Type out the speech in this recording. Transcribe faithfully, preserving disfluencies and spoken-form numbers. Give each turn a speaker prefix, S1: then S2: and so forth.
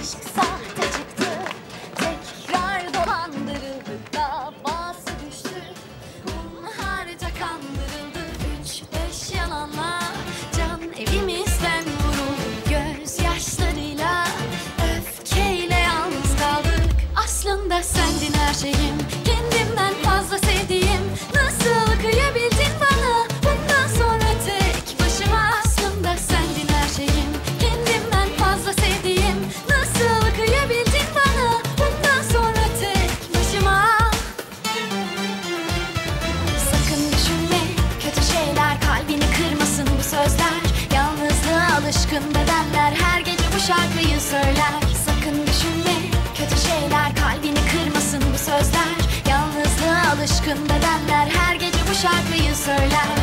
S1: aşk sahte çıktı. Tekrar dolandırıldık, davası düştü. Hunharca kandırıldı, üç beş yalanla. Can evimizden vuruldu gözyaşlarıyla. Öfkeyle yalnız kaldık. Aslında sendin her şeyim, kendimden fazla sevdiğim. Nasıl kıyabildin bana bundan sonra tek başıma? Aslında sendin her şeyim, kendimden fazla sevdiğim. Nasıl kıyabildin bana bundan sonra tek başıma? Sakın düşünme kötü şeyler, kalbini kırmasın bu sözler. Yalnızlığa alışkın bedenler her gece bu şarkıyı söyler. Sakın düşünme kötü şeyler, kalbini kırmasın bu sözler. Yalnızlığa alışkın bedenler her gece bu şarkıyı söyler.